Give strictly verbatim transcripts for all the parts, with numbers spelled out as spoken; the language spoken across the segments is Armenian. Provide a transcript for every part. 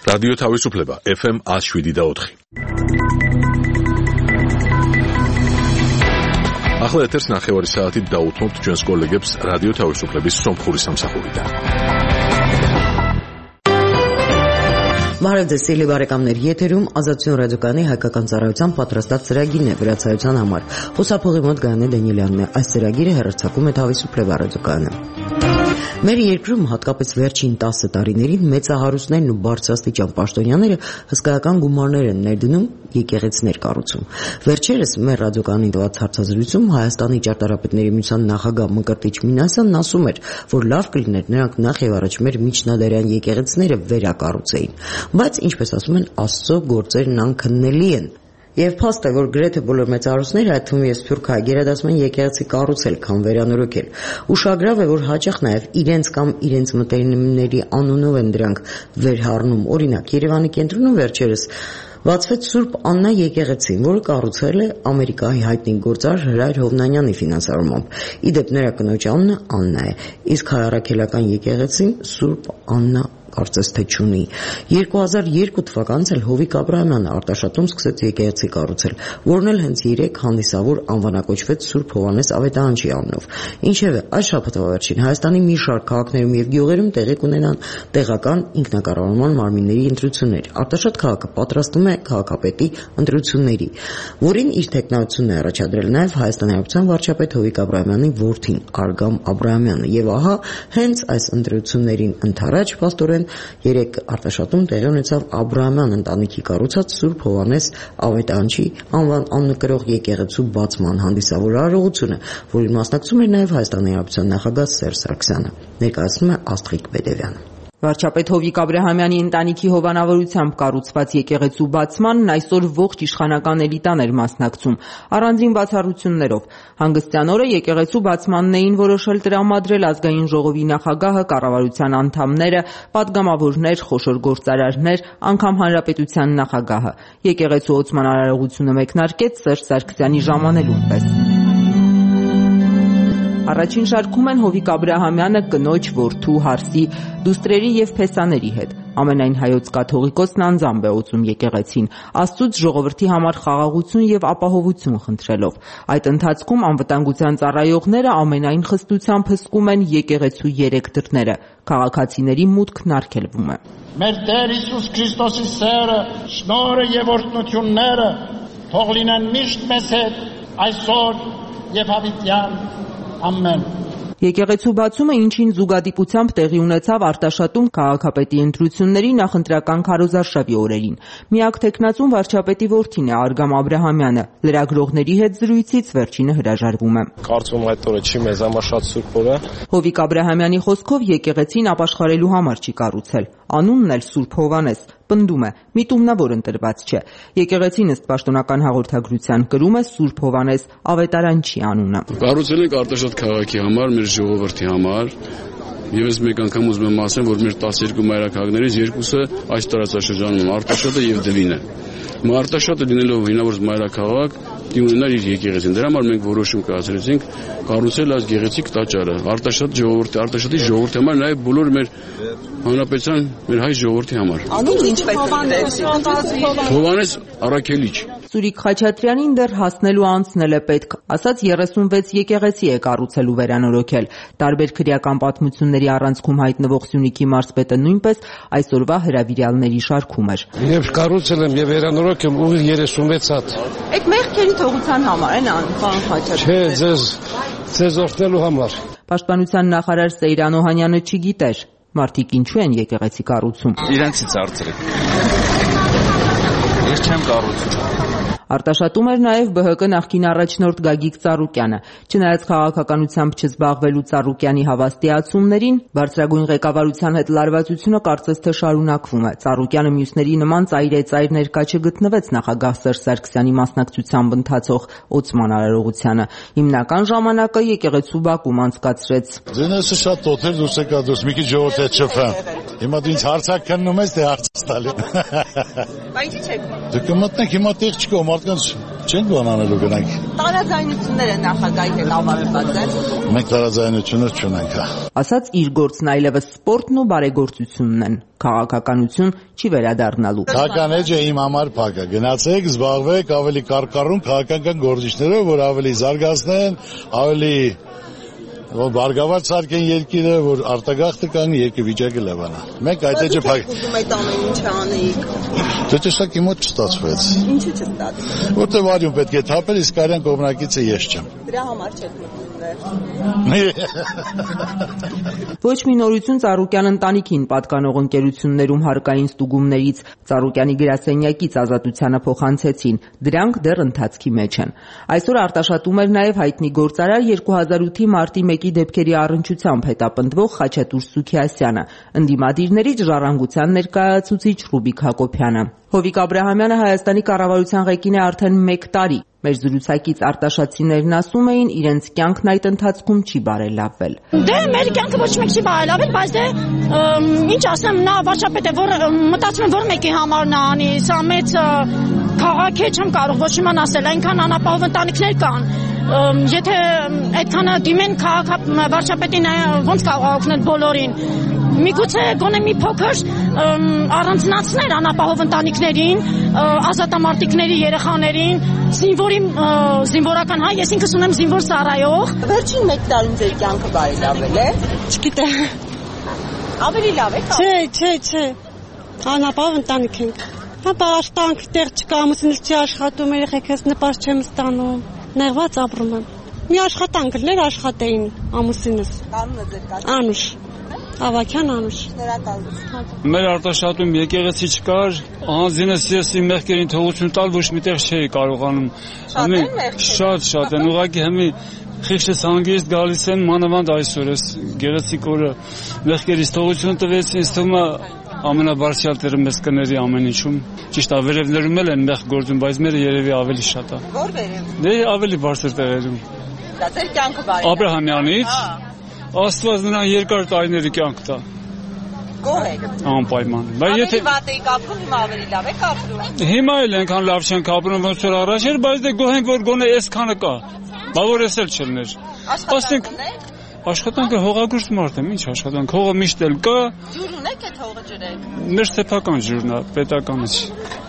რადიო თავისუფლება ეფ ემ one oh seven და four. ახლა ეთერს ნახევარი საათით დაუთმობთ ჩვენს კოლეგებს რადიო თავისუფლების სომხური სამსახურიდან. Մարև ձեզ սիրելի բարեկամներ, եթերում ազատություն ռադիոկայանի հայկական ծառայության պատրաստած ծրագիրն է վերացայության համար։ Խոսափողի մոտ Գայանե Դանիելյանն է։ Այս ծրագիրը հեռարձակում է Თავისუფლება ռադիոկայանը։ Մեր երկրում հատկապես վերջին տասը տարիներին մեծահարուստներն ու բարձրաստիճան պաշտոնյաները հսկայական գումարներ են ներդնում եկեղեցիներ կառուցում։ Վերջերս մեր ռադիոկայանի տված հարցազրույցում Հայաստանի ճարտարապետների միության նախագահ Մկրտիչ Մինասյանն ասում էր, որ լավ կլիներ նրանք նախ եւ առաջ մեր միջնադարյան եկեղեցիները վերակառուցեին, բայց ինչպես ասում են, Աստծո գործերն անքննելի են։ Եվ փաստ է, որ գրեթե բոլոր մեծահարուստները, այդ թվում եւ Սփյուռք հայ գերադասում են եկեղեցի կառուցել, քան վերանորոգել։ Ուշագրավ է, որ հաճախ նաեւ իրենց կամ իրենց մտերիմների անունով են դրանք վերհառնում։ Օրինակ, Երևանի կենտրոնում վերջերս բացվեց Սուրբ Աննա եկեղեցին, որը կառուցվել է Ամերիկայի հայտնի գործար Հրայր Հովնանյանի ֆինանսավորմամբ։ Իդեպ նրա կնոջ անունը Աննա է, իսկ հայ առաքելական եկեղեցին Սուրբ Աննա կարծես թե չունի։ երկու հազար երկու թվականից էլ Հովիկ Աբրահամյանը Արտաշատում սկսեց եկեղեցի կառուցել, որն էլ հենց երեք հանդիսավոր անվանակոչվեց Սուրբ Հովհաննես Ավետարանչի անունով։ Ինչևէ, այս շաբաթվա վերջին Հայաստանի մի շարք քաղաքներում եւ գյուղերում տեղի կունենան տեղական ինքնակառավարման մարմինների ընտրություններ։ Արտաշատ քաղաքը պատրաստվում է քաղաքապետի ընտրությունների, որին իր տեխնացությունն է առաջադրել նաեւ Հայաստանի Հանրապետության վարչապետ Հովիկ Աբրահամյանի որդին Արգամ Աբրահամյանը։ Եվ ահա հենց այս ընտրություններին ընթരാճ փաստորեն երեք Արտաշատում տեղի ունեցավ Աբրահամյան ընտանիքի կառուցած Սուրբ Հովհաննես Ավետարանչի անվան աննկրող եկեղեցու բացման հանդիսավոր արարողությունը, որին մասնակցում էր նաև Հայաստանի Հանրապետության նախագահ Սերժ Սարգսյանը, ներկայացնում է Աստղիկ Բեդևյանը։ Վարչապետ Հովիկ Աբրահամյանի ընտանիքի հովանավորությամբ կառուցված եկեղեցու բացմանն այսօր ողջ իշխանական էլիտան էր մասնակցում, առանձին բացառություններով։ Հանգստյան օրը եկեղեցու բացմանն էին որոշել տրամադրել ազգային ժողովի նախագահը, կառավարության անդամները, պատգամավորներ, խոշոր գործարարներ, անգամ հանրապետության նախագահը։ Եկեղեցու ոցման արարողությունը մեկնարկեց Սերժ Սարգսյանի ժամանելուն պես։ Առաջին շարքում են Հովիկ Աբրահամյանը կնոջ, որդու, հարսի, դուստրերի եւ փեսաների հետ։ Ամենայն հայոց կաթողիկոսն անձամբ է օծում եկեղեցին, Աստծուց ժողովրդի համար խաղաղություն եւ ապահովություն խնդրելով։ Այդ ընթացքում անվտանգության ծառայողները ամենայն խստությամբ հսկում են եկեղեցու երեք դռները։ Քաղաքացիների մուտքն արգելվում է։ Մեր Տեր Հիսուս Քրիստոսի սերը, շնորհը եւ օրհնությունները թող լինեն միշտ մեզ հետ այսօր եւ հավիտյան։ Ամեն։ Եկեղեցու բացումը ինչին զուգադիպությամբ տեղի ունեցավ Արտաշատում քաղաքապետի ընտրությունների նախընտրական քարոզարշավի օրերին։ Միակ տեխնացուն վարչապետի որդին է Արգամ Աբրահամյանը։ Լրագրողների հետ զրույցից վերջինը հրաժարվում է։ Կարծում այդ օրը չի մեզ համար շատ սուրբ օր է։ Հովիկ Աբրահամյանի խոսքով եկեղեցին ապաշխարելու համար չի կառուցել։ Անունն էլ Սուրբ Հովհաննես, պնդում է, միտումնավոր ընտրված չէ։ Եկեղեցին ըստ պաշտոնական հաղորդագրության կրում է Սուրբ Հովհաննես Ավետարանչի անունը։ Կառուցել ենք Արտաշատ քաղաքի համար, մեր ժողովրդի համար։ Եվ ես մեկ անգամ ուզում եմ ասեմ, որ մեր տասներկու մայրաքաղաքներից երկուսը այս տարածաշրջանում Արտաշատը եւ Դվինը։ Արտաշատը լինելով հինավուրց մայրաքաղաք ունենար իր եկեղեցին։ Դրա համար մենք որոշում կայացրեցինք կառուցել այս գեղեցիկ տաճարը Արտաշատ ժողովրդի, Արտաշատի ժողովրդի համար, նաև բոլոր մեր հանրապետության, մեր հայ ժողովրդի համար։ Անունը ինչպես Հովհաննես Առաքելիչ։ Սուրիկ Խաչատրյանին դեռ հասնելու անցնել է պետք, ասած երեսունվեց եկեղեցի է կառուցել ու վերանորոգել։ Տարբեր քրեական պատմությունների առանցքում հայտնվող Սյունիքի մարզպետը նույնպես այսօրվա հրավիրյալների շարքում էր։ Եվ կառուցել եմ եւ վերանորոգել ուղիղ երեսունվեց հատ։ Այդ մեղքերի թողության համար են ան, պարոն Խաչատրյան։ Չէ, ձեզ ձեզ օգնելու համար։ Պաշտպանության նախարար Սեյրան Օհանյանը չգիտեր, մարդիկ ինչու են եկեղեցի կառուցում։ Իրենցից հարցրեք։ Ես չեմ կառուցում։ Արտաշատում էր նաև Բ Հ Կ նախկին առաջնորդ Գագիկ Ծառուկյանը։ Չնայած քաղաքականությամբ չզբաղվելու Ծառուկյանի հավաստիացումներին, բարձրագույն ղեկավարության հետ լարվածությունը կարծես թե շարունակվում է։ Ծառուկյանը մյուսների նման ծայրեծայր ներկա չգտնվեց նախագահ Սերժ Սարգսյանի մասնակցությամբ ընթացող օծման արարողությանը։ Հիմնական ժամանակը եկեղեցու բակում անցկացրեց։ Ձենեսը շատ օթեր դուրս եկա դուրս մի քիչ ժողովրդի հետ շփվեմ։ Հիմա դու ինձ հարցակ քննում ես, թե հարց տալի։ Բայց ի՞նչ եք։ Դու կմտնեք հիմա տեղ չկա, մարդկանց Չենք բանանելու գնանք։ Տարաձայնությունները նախագահի հետ ավարտված են։ Մենք տարաձայնություններ չունենք։ Ասաց իր գործն այլևս սպորտն ու բարեգործությունն են։ Քաղաքականություն չի վերադառնալու։ Քաղաքական էջը իմ համար փակ է։ Գնացեք, զբաղվեք ավելի կարկառուն քաղաքական գործիչներով, որ ավելի զարգացնեն, ավելի որ բարգավաճ սարքեն երկիրը, որ արտագաղթը կանգնի, երկրվիճակը լավանա։ Մենք այդ էջը փակ։ Ուզում եք ամեն ինչ անեիք։ Դե տեսակ իմ մոտ չստացվեց։ Ինչու չստացվեց։ Որտեւ արյուն պետք է թափել, իսկ արյան կողմնակիցը ես չեմ։ Դրա համար չեք մտնում։ Ոչ մի նորություն Ծառուկյան ընտանիքին պատկանող ընկերություններում հարկային ստուգումներից Ծառուկյանի գրասենյակից Ազատությանը փոխանցեցին, դրանք դեռ ընթացքի մեջ են։ Այսօր արտաշատում էր նաև հայտնի գործարար երկու հազար ութի մարտի մեկի դեպքերի առնչությամբ հետապնդվող Խաչատուր Սուքիասյանը, ընդդիմադիրների ժառանգության ներկայացուցիչ Ռուբիկ Հակոբյանը։ Հովիկ Աբրահամյանը Հայաստանի կառավարության ղեկին է արդեն մեկ տարի։ Մեր զրուցակից արտաշատցիներն ասում էին, իրենց կյանքն այդ ընթացքում չի բարելավվել։ Դե մեր կյանքը ոչ մեկ չի բարելավել, բայց դե ինչ ասեմ, նա վարչապետ է, որ մտածում եմ, որ մեկի համար նա անի, սա մեծ քաղաք է, չեմ կարող ոչ իման ասել, այնքան անապահով ընտանիքներ կան։ Եթե այդքանը դիմեն քաղաք վարչապետին ոնց կարող օգնել բոլորին։ Միգուցե գոնե մի փոքր առանձնացներ անապահով ընտանիքներին, ազատամարտիկների երեխաներին, զինվորի զինվորական հայ, ես ինքս ունեմ զինվոր սարայող։ Վերջին մեկ տարում ձեր կյանքը բարելավել է։ Չգիտեմ։ Ավելի լավ է։ Չէ, չէ, չէ։ Անապահով ընտանիք ենք։ Հապա աշխատանք տեղ չկա, ամուսինս չի աշխատում, երեխեքս նպաստ չեմ ստանում։ Նեղված ապրում եմ։ Մի աշխատանք լներ աշխատեին ամուսինս։ Անունը ձեր կա։ Անուշ։ Ավակյան Անուշ։ Շնորհակալություն։ Մեր արտաշատում եկեղեցի չկար, անձինս ես իմ մեղքերին թողություն տալ ոչ միտեղ չէի կարողանում։ Շատ շատ են, ուղղակի հիմի խիղճս հանգիստ գալիս են մանավանդ այսօր էս գեղեցիկ օրը մեղքերից թողություն տվեց, ինձ թվում է ամենաբարձրյալ Տերը մեզ կների ամեն ինչում։ Ճիշտ է, վերևներում էլ են մեղք գործում, բայց մերը երևի ավելի շատ է։ Ո՞ր վերև։ Դե ավելի բարձր տեղերում։ Դա ձեր կյանքը բարելավել։ Աբրահամյանից Աստված նրան երկար տարիների կյանք տա։ Գոհ եք։ Անպայման։ Բայց եթե վատ եք ապրում, հիմա ավելի լավ եք ապրում։ Հիմա էլ այնքան լավ չենք ապրում ոնց որ առաջ էր, բայց դե գոհ ենք որ գոնե այսքանը կա։ Բա որ էս էլ չլներ։ Ասենք աշխատանքը հողագործ մարդ եմ, ինչ աշխատանք, հողը միշտ էլ կա։ Ջուր ունեք այդ հողը ջրեք։ Մեր սեփական ջուրն է, պետականը չի։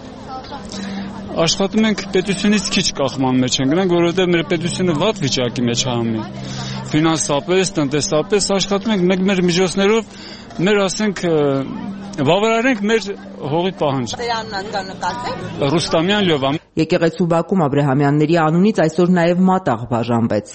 Աշխատում ենք պետությունից քիչ կախման մեջ ենք գնանք, որովհետև մեր պետությունը վատ վիճակի մեջ է համի։ Ֆինանսապես, տնտեսապես աշխատում ենք մեկ մեր միջոցներով, մեր ասենք բավարարենք մեր հողի պահանջը։ Դրանն անգանկացեք։ Ռուստամյան Լյովա։ Եկեղեցու բակում Աբրահամյանների անունից այսօր նաև մատաղ բաժանվեց։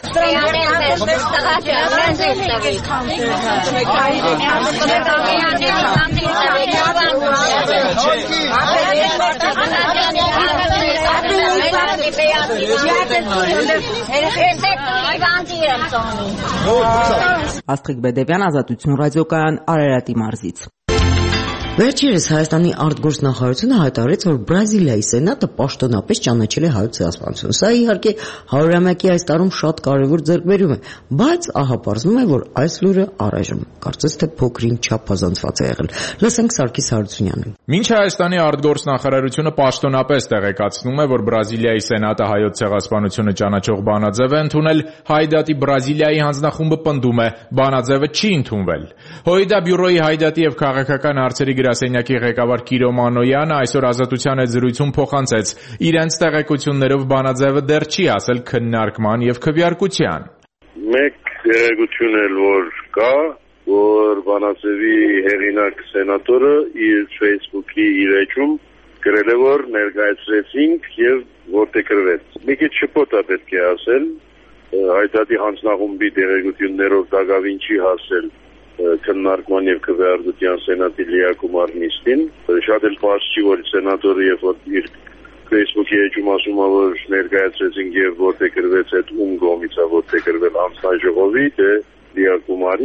Աստղիկ Բեդևյան, Ազատություն ռադիոկայան, Արարատի մարզից։ Վերջերս Հայաստանի արտգործնախարարությունը հայտարարեց, որ Բրազիլիայի սենատը պաշտոնապես ճանաչել է հայոց ցեղասպանությունը։ Սա իհարկե հարյուրամյակի այս տարում շատ կարևոր ձեռքբերում է, բայց ահա պարզվում է, որ այս լուրը առայժմ կարծես թե փոքրին չափազանցված է եղել։ Լսենք Սարգիս Հարությունյանին։ Մինչ Հայաստանի արտգործնախարարությունը պաշտոնապես տեղեկացնում է, որ Բրազիլիայի սենատը հայոց ցեղասպանությունը ճանաչող բանաձև է ընդունել, Հայդատի Բրազիլիայի հանձնախումբը պնդում է, բանաձևը չի ընդունվել։ Հոիդա բյուրոյի Հայդատի եւ քաղաքական հարցերի գրասենյակի ղեկավար Կիրո Մանոյանը այսօր Ազատության հետ զրույցում փոխանցեց իրենց տեղեկություններով բանաձևը դեռ չի հասել քննարկման եւ քվեարկության։ Մեկ երեգություն էլ որ կա, որ բանաձևի հեղինակ սենատորը իր Facebook-ի իր էջում գրել է, որ ներկայացրեցինք եւ որտեղ գրվեց։ Մի քիչ շփոթ է պետք է ասել, Հայդատի հանձնախումբի տեղեկություններով դակավին չի հասել քննարկման եւ քվեարկության սենատի լիակումար նիստին։ Շատ էլ բարձ չի, որ սենատորը եւ իր Facebook-ի էջում ասում է, որ ներկայացրեցինք եւ որտեղ գրվեց այդ ում կողմից է որտեղ գրվել հանձնաժողովի, դե լիակումարի։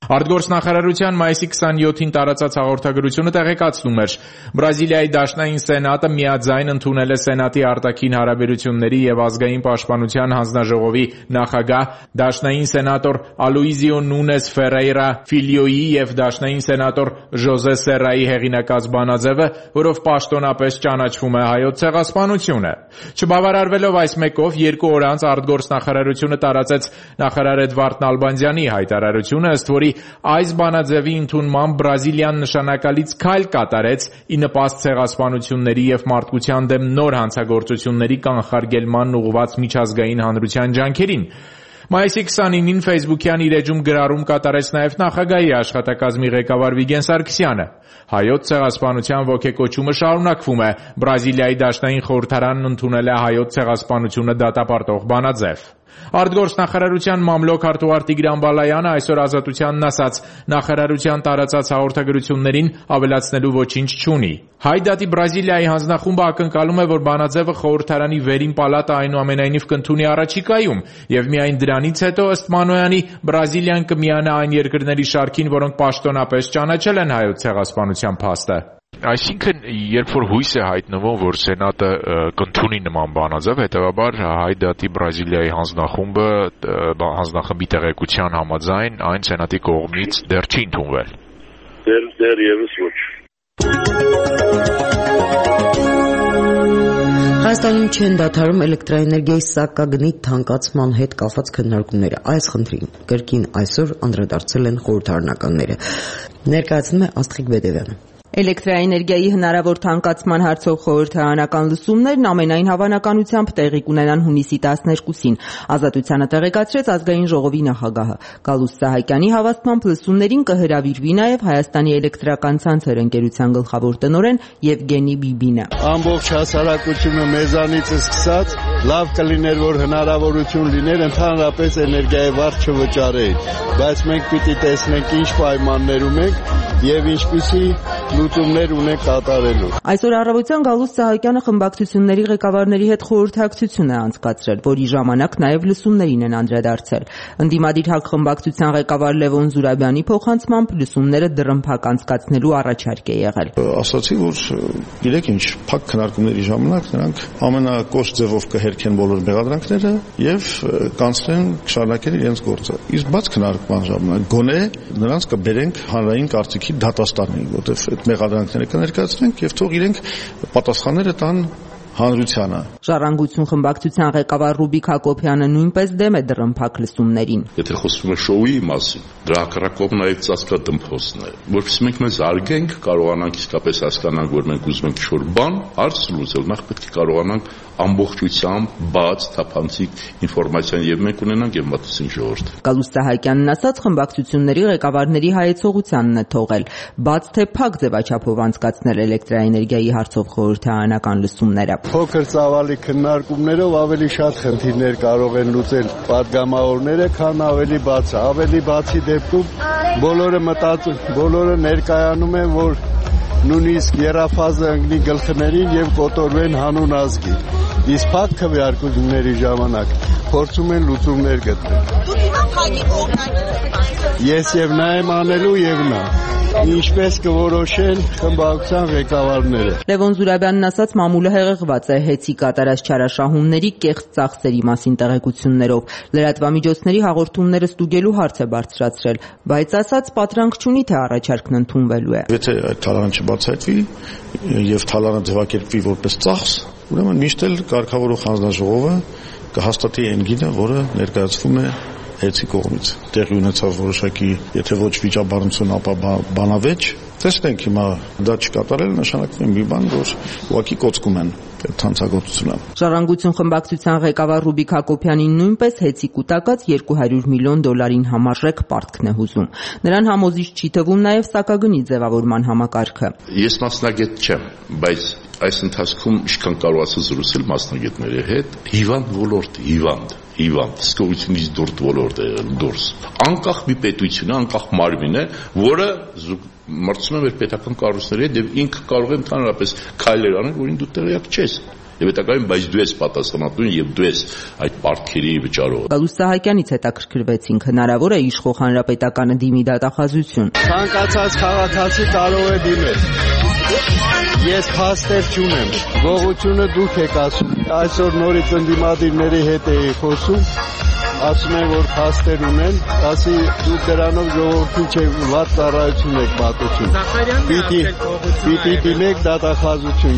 Արտգործնախարարության մայիսի քսանյոթին տարածած հաղորդագրությունը տեղեկացնում էր. Բրազիլիայի Դաշնային սենատը միաձայն ընդունել է Սենատի արտաքին հարաբերությունների եւ ազգային պաշտպանության հանձնաժողովի նախագահ Դաշնային սենատոր Ալոիզիո Նունես Ֆերեյրա Ֆիլիոյի եւ Դաշնային սենատոր Ժոզե Սերրայի հեղինակած բանաձևը, որով պաշտոնապես ճանաչվում է հայոց ցեղասպանությունը։ Չբավարարվելով այս մեկով, երկու օր անց արտգործնախարարությունը տարածեց նախարար Էդվարդ Նալբանդյանի հայտարարությունը, ըստ որի այս բանաձևի ընդունմամբ Բրազիլիան նշանակալից քայլ կատարեց ի նպաստ ցեղասպանությունների եւ մարդկության դեմ նոր հանցագործությունների կանխարգելման ուղղված միջազգային հանրության ջանքերին։ Մայիսի քսանինին Facebook-յան իր էջում գրառում կատարեց նաև նախագահի աշխատակազմի ղեկավար Վիգեն Սարգսյանը։ Հայոց ցեղասպանության ոգեկոչումը շարունակվում է։ Բրազիլիայի Դաշնային խորհրդարանն ընդունել է հայոց ցեղասպանությունը դատապարտող բանաձև։ Արտգործնախարարության մամլոք քարտուղար Տիգրան Բալայանը այսօր Ազատությանն ասաց. նախարարության տարածած հաղորդագրություններին ավելացնելու ոչինչ չունի։ Հայդատի Բրազիլիայի հանձնախումբը ակնկալում է, որ բանաձևը խորհրդարանի վերին պալատը այնուամենայնիվ կընդունի առաջիկայում, եւ միայն դրանից հետո, ըստ Մանոյանի, Բրազիլիան կմիանա այն երկրների շարքին, որոնք պաշտոնապես ճանաչել են հայոց ցեղասպանության փաստը։ Այսինքն, երբ որ հույս է հայտնվում, որ Սենատը կընդունի նման բանաձև, հետևաբար Հայդատի Բրազիլիայի հանձնախումբը հանձնախմբի տեղեկության համաձայն այն Սենատի կողմից դեռ չի ընդունվել։ Դեռ դեռ եւս ոչ։ Հայաստանում չեն դադարում էլեկտրաէներգիայի սակագնի թանկացման հետ կապված քննարկումները։ Այս խնդրին կրկին այսօր անդրադարձել են խորհրդարանականները։ Ներկայացնում է Աստղիկ Բեդևյանը։ Էլեկտրաէներգիայի հնարավոր թանկացման հարցով խորհրդարանական լսումներն ամենայն հավանականությամբ տեղի կունենան հունիսի տասներկուսին։ Ազատությանը տեղեկացրեց ազգային ժողովի նախագահը։ Գալուստ Սահակյանի հավաստմամբ լսումներին կհրավիրվի նաև Հայաստանի էլեկտրական ցանցեր ընկերության գլխավոր տնօրեն Եվգենի Բիբինը։ Ամբողջ հասարակությունը մեզանից սկսած լավ կլիներ, որ հնարավորություն լիներ ընդհանրապես էներգիայի վարձ չվճարեին, բայց մենք պիտի տեսնենք ինչ պայմաններում ենք եւ ինչպիսի լուծումներ ունենք կատարելու։ Այսօր առավոտյան Գալուստ Սահակյանը խմբակցությունների ղեկավարների հետ խորհրդակցություն է անցկացրել, որի ժամանակ նաև լսումներին են անդրադարձել։ Ընդդիմադիր հակ խմբակցության ղեկավար Լևոն Զուրաբյանի փոխանցմամբ լսումները դռնփակ անցկացնելու առաջարկ է եղել։ Ասացի, որ գիտեք ինչ, փակ քննարկումների ժամանակ նրանք ամենակոշտ ձևով կհերքեն բոլոր մեղադրանքները եւ կանցնեն շարունակել իրենց գործը։ Իսկ բաց քննարկման ժամանակ գոնե նրանց կբերենք հանրային կարծիքի դատաստանին, որտեղ այդ մեղադրանքները կներկայացնենք եւ թող իրենք պատասխանները տան հանրությանը։ Ժառանգություն խմբակցության ղեկավար Ռուբիկ Հակոբյանը նույնպես դեմ է դռնփակ լսումներին։ Եթե խոսվում է շոուի մասին, դրա հակառակով նաև ծածկադմփոսն է։ Որովհետեւ մենք մեզ արգենք, կարողանանք իսկապես հասկանանք, որ մենք ուզում ենք ինչ-որ բան, հարց լուծել, նախ պետք է կարողանանք ամբողջությամբ բաց, թափանցիկ ինֆորմացիան եւ մենք ունենանք եւ մտածենք ժողովուրդ։ Գալուստ Սահակյանն ասաց, խմբակցությունների ղեկավարների հայեցողությանն է թողել, բաց թե փակ ձևաչափով անցկացնել էլեկտրաէներգիայի հարցով խորհրդարանական լսումները։ Փոքր ծավալի քննարկումներով ավելի շատ խնդիրներ կարող են լուծել պատգամավորները, քան ավելի բացը։ Ավելի բացի դեպքում բոլորը մտածում, բոլորը ներկայանում են, որ նույնիսկ երաֆազը ընկնի գլխներին եւ կոտորվեն հանուն ազգի։ Իսկ փակ քվեարկությունների ժամանակ փորձում են լուծումներ գտնել։ Ես եւ նա եմ անելու եւ նա։ Ինչպես կորոշեն խմբակցության ղեկավարները։ Լևոն Զուրաբյանն ասաց, մամուլը հեղեղված է հեծի կատարած չարաշահումների կեղծ ծախսերի մասին տեղեկություններով։ Լրատվամիջոցների հաղորդումները ստուգելու հարց է բարձրացրել, բայց ասաց, պատրանք չունի, թե առաջարկն ընդունվելու է։ Եթե այդ թալանը չբացահայտվի եւ թալանը ձևակերպվի որպես ծախս, ուրեմն միշտ էլ կարգավորող հանձնաժողովը կհաստատի այն գինը, որը ներկայացվում է հեծի կողմից։ Տեղի ունեցավ որոշակի, եթե ոչ վիճաբանություն, ապա բանավեճ։ Տեսնենք հիմա դա չկատարել նշանակում է մի բան, որ ուղղակի կոծկում են այդ հանցագործությունը։ Ժառանգություն խմբակցության ղեկավար Ռուբիկ Հակոբյանին նույնպես հեծի կուտակած երկու հարյուր միլիոն դոլարին համարժեք պարտքն է հուզում։ Նրան համոզիչ չի թվում նաև սակագնի ձևավորման համակարգը։ Ես մասնագետ չեմ, բայց այս ընթացքում ինչքան կարողացա զրուցել մասնագետների հետ, հիվանդ ոլորտ, հիվանդ, հիվանդ, սկողությունից դուրս ոլորտ է եղել դուրս։ Անկախ մի պետություն է, անկախ մարմին է, որը մրցում է մեր պետական կառույցների հետ եւ ինքը կարող է ընդհանրապես քայլեր անել, որին դու տեղյակ չես։ Եվ հետագայում բայց դու ես պատասխանատուն եւ դու ես այդ պարտքերի վճարողը։ Գալուստ Սահակյանից հետաքրքրվեցինք, հնարավոր է իշխող հանրապետականը դիմի դատախազություն։ Ցանկացած քաղաքացի կարող է դիմել։ Ես փաստեր չունեմ։ Գողությունը դուք եք ասում։ Այսօր նորից ընդդիմադիրների հետ էի խոսում։ Ասում են, որ փաստեր ունեն, ասի դուք դրանով ժողովրդին չեք վատ ծառայություն եք պատուցում։ Պիտի պիտի դիմեք դատախազություն,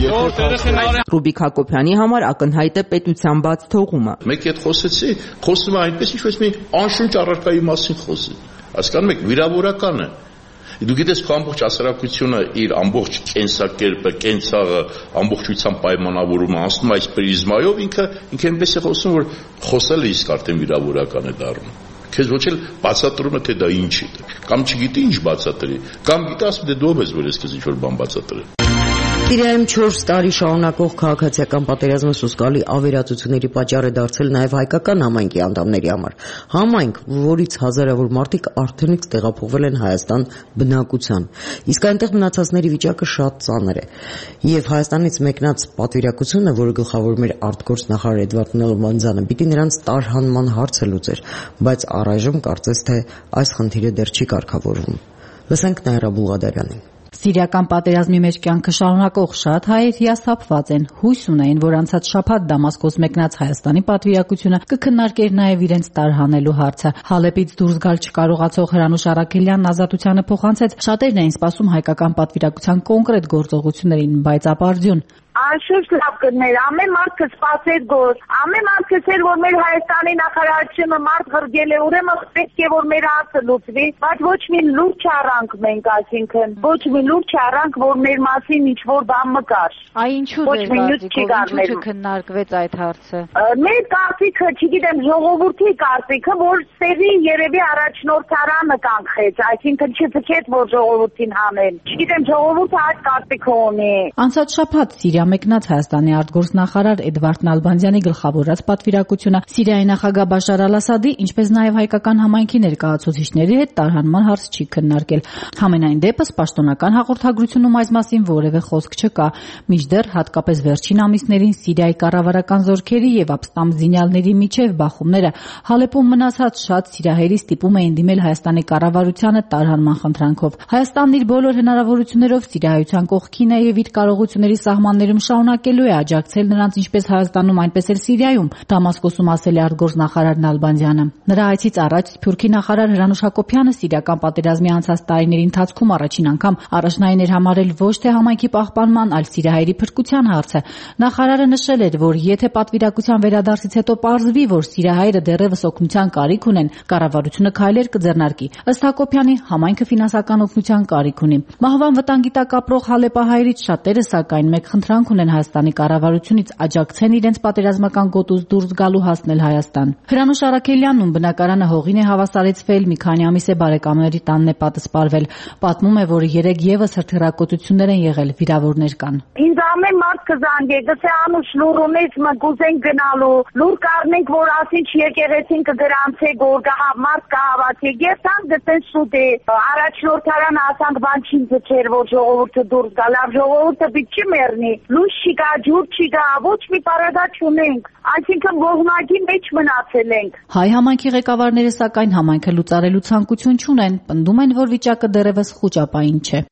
եթե Ռուբիկ Հակոբյանի համար ակնհայտ է պետության բաց թողումը։ Մեկ հետ խոսեցի, խոսում է այնպես, ինչպես մի անշունչ առարկայի մասին խոսի։ Հասկանում եք, վիրավորական է։ Դու գիտես քո ամբողջ հասարակությունը իր ամբողջ կենսակերպը, կենցաղը, ամբողջությամբ պայմանավորումը անցնում այս պրիզմայով, ինքը ինքը այնպես է խոսում, որ խոսելը իսկ արդեն վիրավորական է դառնում։ Քեզ ոչ էլ բացատրում է, թե դա ինչ է, կամ չգիտի ինչ բացատրի, կամ գիտի ասում դե դու ես, որ ես քեզ ինչ-որ բան բացատրի։ Սիրիայում չորս տարի շարունակող քաղաքացիական պատերազմը սոսկալի ավերածությունների պատճառ է դարձել նաև հայկական համայնքի անդամների համար։ Համայնք, որից հազարավոր մարդիկ արդենից տեղափոխվել են Հայաստան բնակության։ Իսկ այնտեղ մնացածների վիճակը շատ ծանր է։ Եվ Հայաստանից մեկնած պատվիրակությունը, որը գլխավորում էր արտգործնախարար Էդվարդ Նալբանդյանը, պիտի նրանց տարհանման հարցը լուծեր, բայց առայժմ կարծես թե այս խնդիրը դեռ չի կարգավորվում։ Լսենք Նաիրա Բուլղադարյանին։ Սիրիական պատերազմի մեջ կյանքը շարունակող շատ հայեր հիասթափված են, հույս ունեին, որ անցած շաբաթ Դամասկոս մեկնած Հայաստանի պատվիրակությունը կքննարկեր նաև իրենց տարհանելու հարցը։ Հալեպից դուրս գալ չկարողացող Հրանուշ Առաքելյանն ազատությանը փոխանցեց, շատերն էին սպասում հայկական պատվիրակության կոնկրետ գործողություններին, բայց ապարդյուն։ Անշուշտ լավ կներ, ամեն մարդ կսպասեր գործ, ամեն մարդ կսեր, որ մեր Հայաստանի նախարարությունը մարդ ղրգել է, ուրեմն պետք է, որ մեր հարցը լուծվի, բայց ոչ մի լուրջ չառանք մենք, այսինքն, ոչ մի լուրջ չառանք, որ մեր մասին ինչ-որ բան մկար։ Այ ինչու դեր կարծիքով, ինչու չքննարկվեց այդ հարցը։ Մեր կարծիքը, չգիտեմ, ժողովրդի կարծիքը, որ սերի երևի առաջնորդարանը կանխեց, այսինքն չձգեց, որ ժողովրդին հանեն։ Չգիտեմ, ժողովուրդը այդ կարծիքը ունի։ Անցած շաբաթ Սիրիա մեկնած Հայաստանի արտգործնախարար Էդվարդ Նալբանդյանի գլխավորած պատվիրակությունը Սիրիայի նախագահ Բաշար Ալ-Ասադի, ինչպես նաև հայկական համայնքի ներկայացուցիչների հետ տարհանման հարց չի քննարկել։ Համենայն դեպս պաշտոնական հաղորդագրությունում այս մասին որևէ խոսք չկա։ Մինչդեռ հատկապես վերջին ամիսներին Սիրիայի կառավարական զորքերի եւ ապստամբ զինյալների միջև բախումները Հալեպում մնացած շատ սիրահերի ստիպում էին դիմել Հայաստանի կառավարությանը տարհանման խնդրանքով։ Հայաստանն իր բոլոր հնարավորություններով Սիրիայության կողքին է եւ իր կարողությունների սահմաններում շարունակելու է աջակցել նրանց ինչպես Հայաստանում, այնպես էլ Սիրիայում, Դամասկոսում ասել է արտգործնախարար Նալբանդյանը։ Նրա այցից առաջ Սփյուռքի նախարար Հրանուշ Հակոբյանը Սիրիական պատերազմի անցած տարիների ընթացքում առաջին անգամ առաջնային էր համարել ոչ թե համայնքի պահպանման, այլ սիրահերի փրկության հարցը։ Նախարարը նշել էր, որ եթե պատվիրակության վերադարձից հետո պարզվի, որ սիրահայերը դեռևս օգնության կարիք ունեն, կառավարությունը քայլեր կձեռնարկի։ Ըստ Հակոբյանի, համայնքը ֆինանսական օգնության կարիք ունի։ Մահվան վտանգի տակ ապրող հալեպահայերից շատերը սակայն մեկ խնդրանք ունեն Հայաստանի կառավարությունից աջակցեն իրենց պատերազմական գոտուց դուրս գալու հասնել Հայաստան։ Հրանուշ Առաքելյանն ում բնակարանը հողին է հավասարեցվել, մի քանի ամիս է բարեկամների տանն է պատսպարվել։ Պատմում է, որ երեք եւս հրթիռակոծություններ են եղել, վիրավորներ կան։ Ինձ ամեն մարդ կզանգե, գցե Անուշ լուր ունես, մգուզենք գնալու, լուր կառնենք, որ ասինչ եկեղեցին կգրանցեք, որ կհա մարդ կհավաքի, երթան գտեն սուտ է, առաջնորդարանը ասանք բան չի ձգեր, որ ժողովուրդը դուրս գա, լավ ժողովուրդը պիտի մեռնի, լույս չկա, ջուր չկա, ոչ մի պարագա չունենք, այսինքն ողնակի մեջ մնացել ենք։ Հայ համայնքի ղեկավարները սակայն համայնքը լուծարելու ցանկություն չունեն, պնդում են, որ վիճակը դեռևս խուճապային չէ։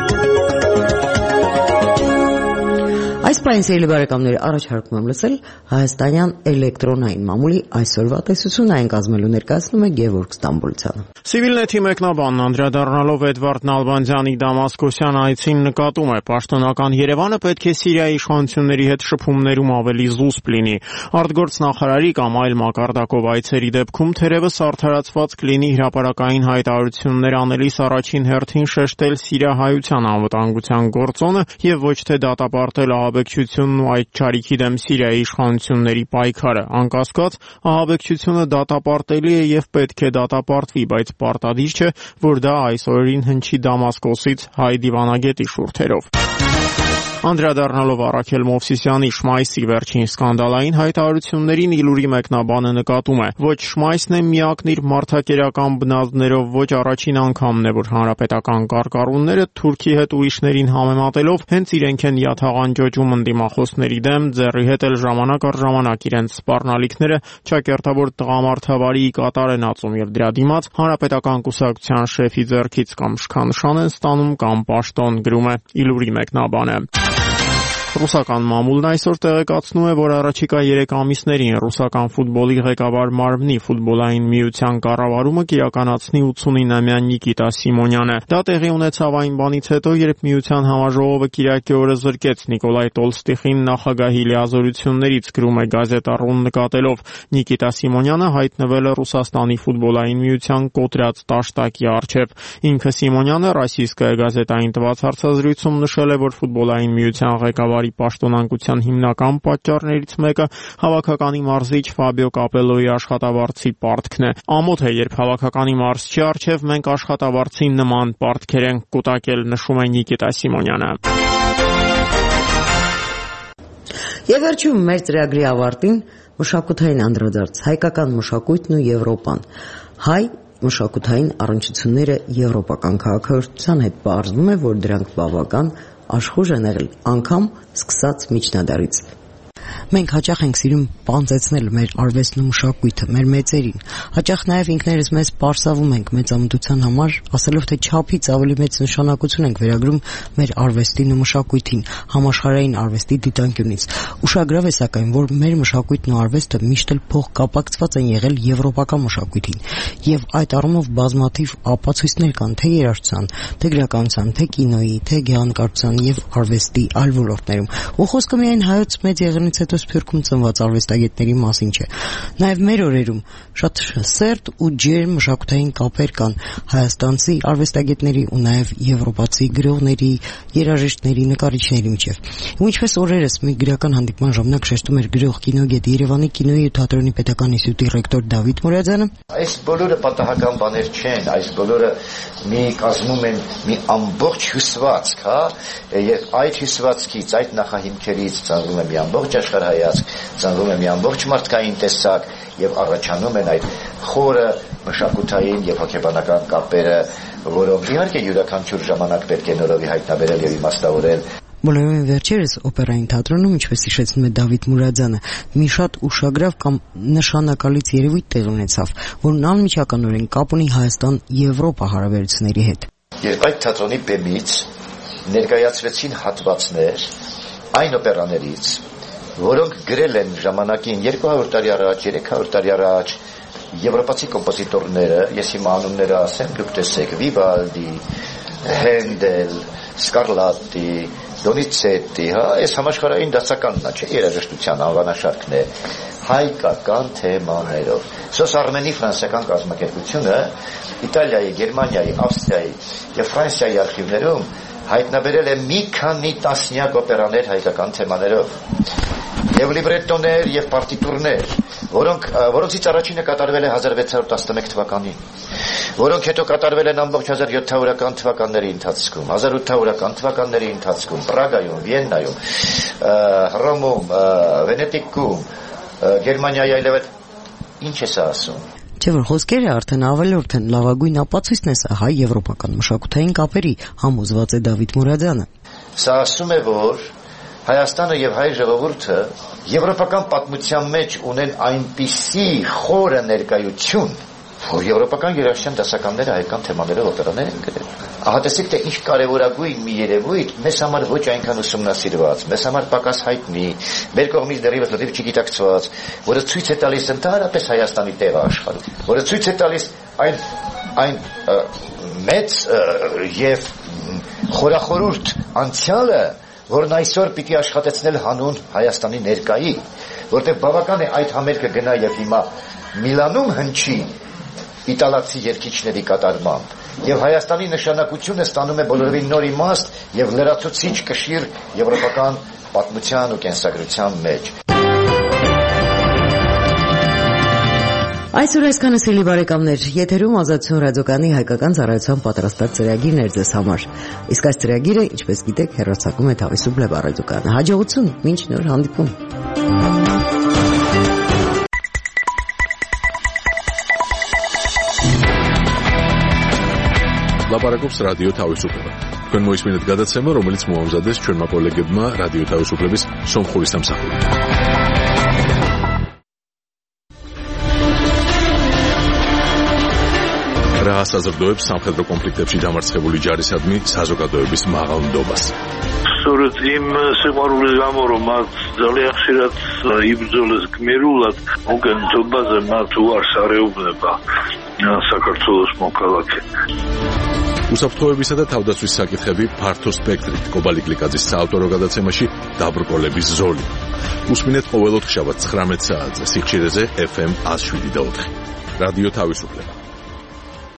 Այս պահին սիրելի բարեկամներ, առաջարկում եմ լսել հայաստանյան էլեկտրոնային մամուլի այսօրվա տեսությունը, այն կազմելու ներկայացնում է Գևորգ Ստամբուլցյանը։ Civilnet-ի մեկնաբանն անդրադառնալով Էդվարդ Նալբանդյանի Դամասկոսյան այցին նկատում է, պաշտոնական Երևանը պետք է Սիրիայի իշխանությունների հետ շփումներում ավելի զուսպ լինի։ Արտգործնախարարի կամ այլ մակարդակով այցերի դեպքում թերևս արդարացված կլինի հրապարակային հայտարարություններ անելիս առաջին հերթին շեշտել սիրիահայության անվտանգության գործոնը եւ ոչ թե դատապարտել ահաբեկչությունն ու այդ չարիքի դեմ Սիրիայի իշխանությունների պայքարը։ Անկասկած, ահաբեկչությունը դատապարտելի է եւ պետք է դատապարտվի, բայց պարտադիր չէ, որ դա այս օրերին հնչի Դամասկոսից հայ դիվանագետի շուրթերով։ Անդրադառնալով Առաքել Մովսիսյանի Շմայսի վերջին սկանդալային հայտարարություններին Իլուրի մեկնաբանը նկատում է. ոչ Շմայսն է միակն իր մարդակերական բնազդներով, ոչ առաջին անգամն է, որ հանրապետական կարկառունները Թուրքի հետ ուրիշներին համեմատելով հենց իրենք են յաթաղանջոջում ընդդիմախոսների դեմ, ձեռի հետ էլ ժամանակ առ ժամանակ իրենց սպառնալիքները ճակերտավոր տղամարդավարի կատար են ածում եւ դրա դիմաց հանրապետական կուսակցության շեֆի ձեռքից կամ շքանշան են ստանում կամ պաշտոն, գրում է Իլուրի մեկնաբանը։ Ռուսական մամուլն այսօր տեղեկացնում է, որ առաջիկա երեք ամիսներին ռուսական ֆուտբոլի ղեկավար մարմնի ֆուտբոլային միության կառավարումը կիրականացնի ութսունինամյա Նիկիտա Սիմոնյանը։ Դա տեղի ունեցավ այն բանից հետո, երբ միության համաժողովը կիրակի օրը զրկեց Նիկոլայ Տոլստիխին նախագահի լիազորություններից, գրում է Գազետա.ռու-ն նկատելով։ Նիկիտա Սիմոնյանը հայտնվել է Ռուսաստանի ֆուտբոլային միության կոտրած տաշտակի առջև։ Ինքը Սիմոնյանը Ռոսիյսկայա գազետային տված հարցազրույցում նշել է, որ ֆուտբոլային միության ղեկավար պաշտոնանկության հիմնական պատճառներից մեկը հավաքականի մարզիչ Ֆաբիո Կապելոյի աշխատավարձի պարտքն է։ Ամոթ է, երբ հավաքականի մարզչի առջև մենք աշխատավարձի նման պարտքեր ենք կուտակել, նշում է Նիկիտա Սիմոնյանը։ Եվ վերջում մեր ծրագրի ավարտին մշակութային անդրադարձ՝ հայկական մշակույթն ու Եվրոպան։ Հայ մշակութային առնչությունները եվրոպական քաղաքականության հետ պարզվում է, որ դրանք բավական աշխուժ են եղել անգամ սկսած միջնադարից։ Մենք հաճախ ենք սիրում պանծեցնել մեր արվեստն ու մշակույթը, մեր մեծերին։ Հաճախ նաև ինքներս մեզ պարսավում ենք մեծամտության համար, ասելով, թե չափից ավելի մեծ նշանակություն ենք վերագրում մեր արվեստին ու մշակույթին համաշխարհային արվեստի դիտանկյունից։ Ուշագրավ է սակայն, որ մեր մշակույթն ու արվեստը միշտ էլ փոխկապակցված են եղել եվրոպական մշակույթին, եւ այդ առումով բազմաթիվ ապացույցներ կան թե երաժշտության, թե գրականության, թե կինոյի, թե գեղանկարչության եւ արվեստի այլ ոլորտներում։ Ու խոսքը միայն հայոց մեծ եղերնից հետո Սփյուռքում ծնված արվեստագետների մասին չէ։ Նաև մեր օրերում շատ սերտ ու ջերմ մշակութային կապեր կան հայաստանցի արվեստագետների ու նաև եվրոպացի գրողների, երաժիշտների, նկարիչների միջև։ Ու ինչպես օրերս մի գրական հանդիպման ժամանակ շեշտում էր գրող, կինոգետ, Երևանի կինոյի ու թատրոնի պետական ինստիտուտի ռեկտոր Դավիթ Մուրադյանը, այս բոլորը պատահական բաներ չեն, այս բոլորը մի կազմում են մի ամբողջ հյուսվածք, հա, եւ այդ հյուսվածքից, այդ նախահիմքերից ծնվում է մի ամբողջ աշխարհայացք, ծնվում է մի ամբողջ մարդկային տեսակ եւ առաջանում են այդ խորը մշակութային եւ հոգեբանական կապերը, որոնք իհարկե յուրաքանչյուր ժամանակ պետք է նորովի հայտնաբերել եւ իմաստավորել։ Բոլորովին վերջերս օպերային թատրոնում, ինչպես հիշեցնում է Դավիթ Մուրադյանը, մի շատ ուշագրավ կամ նշանակալից երևույթ տեղ ունեցավ, որն անմիջականորեն կապ ունի Հայաստան-Եվրոպա հարաբերությունների հետ։ Երբ այդ թատրոնի բեմից ներկայացվեցին հատվածներ այն օպերաներից, որոնք գրել են ժամանակին երկու հարյուր տարի առաջ, երեք հարյուր տարի առաջ եվրոպացի կոմպոզիտորները, ես հիմա անունները ասեմ, դուք տեսեք, Վիվալդի, Հենդել, Սկարլատտի, Դոնիցետտի, հա, այս համաշխարհային դասականն է, չէ, երաժշտության անվանաշարքն է, հայկական թեմաներով։ Սոս Արմենի ֆրանսիական կազմակերպությունը Իտալիայի, Գերմանիայի, Ավստրիայի եւ Ֆրանսիայի արխիվներում հայտնաբերել է մի քանի տասնյակ օպերաներ հայկական թեմաներով եւ լիբրետոներ եւ պարտիտուրներ, որոնք որոնցից առաջինը կատարվել է հազար վեց հարյուր տասնմեկ թվականին, որոնք հետո կատարվել են ամբողջ հազար յոթ հարյուրական թվականների ընթացքում, հազար ութ հարյուրական թվականների ընթացքում, Պրագայում, Վիեննայում, Հռոմում, Վենետիկում, Գերմանիայի այլևս ինչ է սա ասում։ Չէ՞ որ խոսքերը արդեն ավելորդ են, լավագույն ապացույցն է սա հայ-եվրոպական մշակութային կապերի, համոզված է Դավիթ Մուրադյանը։ Սա ասում է, որ Հայաստանը եւ հայ ժողովուրդը եվրոպական պատմության մեջ ունեն այնպիսի խորը ներկայություն, որ եվրոպական երաժշտության դասականները հայկական թեմաներով օպերաներ են գրել։ Ահա տեսեք, թե ինչ կարևորագույն մի երևույթ, մեզ համար ոչ այնքան ուսումնասիրված, մեզ համար պակաս հայտնի, մեր կողմից դեռևս լրիվ չգիտակցված, որը ցույց է տալիս ընդհանրապես Հայաստանի տեղը աշխարհում, որը ցույց է տալիս այն այն մեծ եւ խորախորուրդ անցյալը, որն այսօր պիտի աշխատեցնել հանուն Հայաստանի ներկայի, որտեղ բավական է այդ համերգը գնա եւ հիմա Միլանում հնչի իտալացի երգիչների կատարմամբ, եւ Հայաստանի նշանակությունը ստանում է բոլորովին նոր իմաստ եւ լրացուցիչ կշիռ եվրոպական պատմության ու կենսագրության մեջ։ Այսօր այսքանը սիրելի բարեկամներ, եթերում Ազատություն ռադիոկայանի հայկական ծառայության պատրաստած ծրագիրն էր ձեզ համար։ Իսկ այս ծրագիրը, ինչպես գիտեք, հեռարձակում է Թավիսուբլեվ ռադիոկայանը։ Հաջողություն, մինչ նոր հանդիպում։ Լապարակობს ռադիո Թավիսուբլեվը։ Քան մոյսմինդ գադացեմը, რომელიც մոհամզադես չորմա կոլեգեբմա ռադիո Թավիսուբլեվից Սոմխուրիս Համսախուրի։ Ռահասազրդոյբ Սամխեդրո կոմպլիկտებში դամարցխևուլի ջարիսադմի սազոկադոյբիս մաղաունդոբաս։ Սորդ իմ սեմարուլի գամորոմատ ձալի ախշիրատ իբձոլս գմերուլատ ոգեն ձոբազը մատ ու արսարեուբնեպա Սակարցոլոս մոկալակ է։ Ուսապթոյբիսը դա თავდაცვის საკითხები ფართო სპექტრით კობალიკლიკაძის საავტორო-გადაცემაში დაბრკოლების ზოლი. უსმინეთ ყოველ ოთხშაბათს ცხრამეტ საათზე სიხშირეზე ეფ ემ one oh seven point four. რადიო თავისუფლება.